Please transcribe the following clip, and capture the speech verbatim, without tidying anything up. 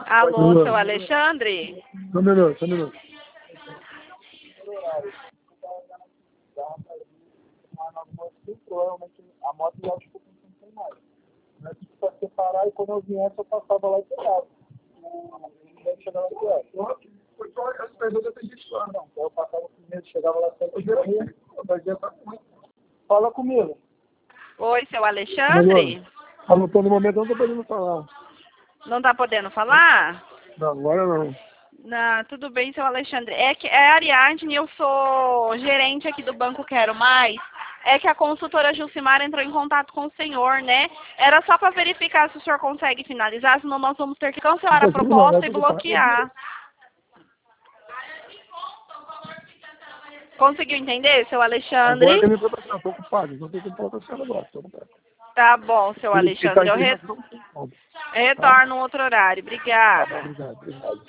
Alô, seu Alexandre? Só um minuto, só um minuto. Provavelmente a moto já ficou com não tem mais. Mas para separar e quando eu viesse eu passava lá e pegava. Deve chegar lá e pegava. Foi só as perguntas que a gente fala. Não, eu passava primeiro, chegava lá sempre, eu ia, fala comigo. Oi, seu Alexandre? Alô, tô no momento não tô podendo falar. Não tá podendo falar? Não, agora não. Não, tudo bem, seu Alexandre. É que é a Ariadne, eu sou gerente aqui do Banco Quero Mais. É que a consultora Jucimara entrou em contato com o senhor, né? Era só para verificar se o senhor consegue finalizar, senão nós vamos ter que cancelar a proposta e bloquear. Conseguiu entender, seu Alexandre? Agora eu me tô ocupado, não tem que falar com a senhora agora, tô ocupado. Tá bom, seu Alexandre. Eu re... retorno um outro horário. Obrigada. Obrigado, obrigado.